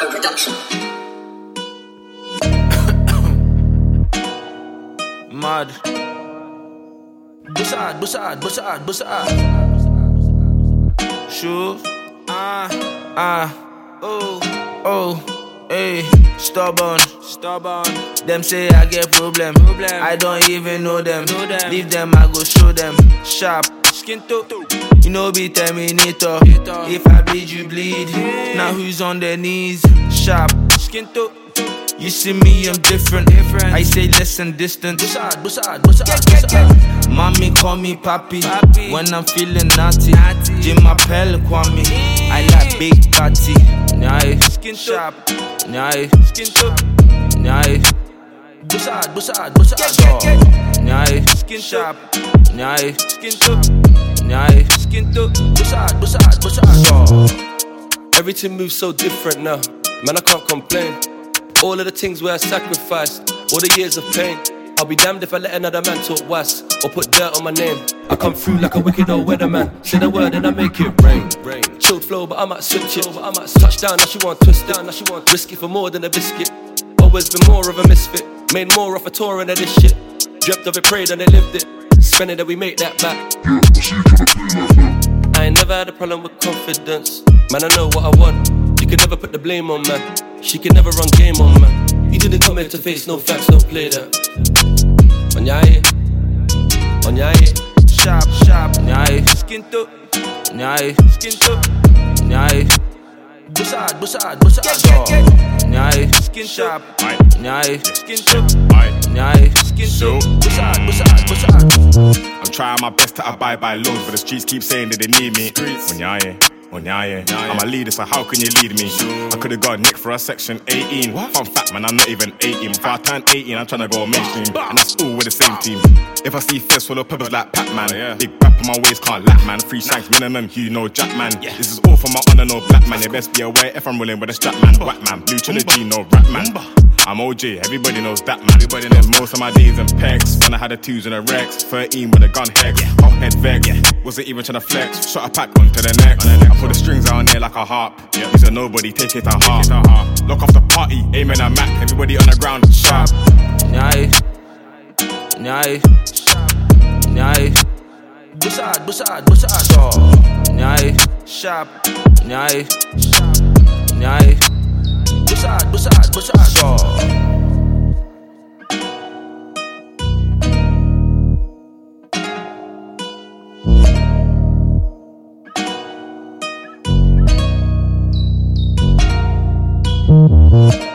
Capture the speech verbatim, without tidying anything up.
Marco Production. Mad. Bussard, Bussard, Bussard, Bussard. Sure. Ah, ah, oh, oh, hey. Stubborn, stubborn. Them say I get problem. problem. I don't even know them. know them. Leave them, I go show them. Sharp, skin to. You know be Terminator. If I bleed, you bleed. Yeah. Now who's on their knees? Sharp, skin to. You see me, I'm different. different. I say less and distant. Bussard, Bussard, Bussard, Bussard. Mommy call me papi, papi. When I'm feeling naughty. naughty. Jim Appel Kwame. Yeah. I like big party. Nye, skin sharp. Nye, skin to. Nye, Bussard, Bussard, Bussard. Nye, skin sharp. Nye, skin to. Nye, skin to. Bussard, Bussard, Bussard. Everything moves so different now. Man, I can't complain. All of the things where I sacrificed, all the years of pain. I'll be damned if I let another man talk was or put dirt on my name. I come through like a wicked old weatherman. Say the word and I make it rain. rain. Chilled flow, but I might switch it. But I might touch down, now she want twist it. Now she want risk it for more than a biscuit. Always been more of a misfit. Made more off a touring of this shit. Dreamt of it, prayed and they lived it. Spending that we make that back. I ain't never had a problem with confidence. Man, I know what I want. You can never put the blame on man. She can never run game on man. You didn't come here to face no facts, don't play that. Onyaye, onyaye, sharp, sharp, onyaye, skin to, onyaye, skin to, onyaye, Bussard, Bussard, Bussard, onyaye, skin sharp, onyaye, skin to, onyaye, skin to, Bussard, Bussard, Bussard. I'm trying my best to abide by laws, but the streets keep saying that they need me. Onyaye. Onyaye. I'm a leader, so how can you lead me? I could've got nicked for a section eighteen. What? Fun fact, man, I'm not even eighteen. Before I turn eighteen, I'm tryna go mainstream. And that's all with the same team. If I see feds full of peppers like Pac-Man, oh, yeah. Big rap on my waist, can't lap, man. Three shanks minimum, you know Jack, man. Yeah. This is all for my honor, no black man. You best be aware if I'm rolling with a strap, man. Whack, man. Blue trilogy, no rap, man. I'm O J, everybody knows that, man. Everybody knows most of my days in pegs. When I had the twos and the Rex, thirteen with a gun hex, hot head vex. Yeah. Wasn't even tryna flex, shot a pack onto the next. The next I put the strings on there like a harp. Yeah. He's a nobody, take it to heart. heart. Lock off the party, aiming at Mac. Everybody on the ground, sharp. Nye, Nye, Nye, Bussard, Bussard, Bussard. Nye, sharp, Nye, Nye, Bussard, Bussard, Bussard. Mm-hmm.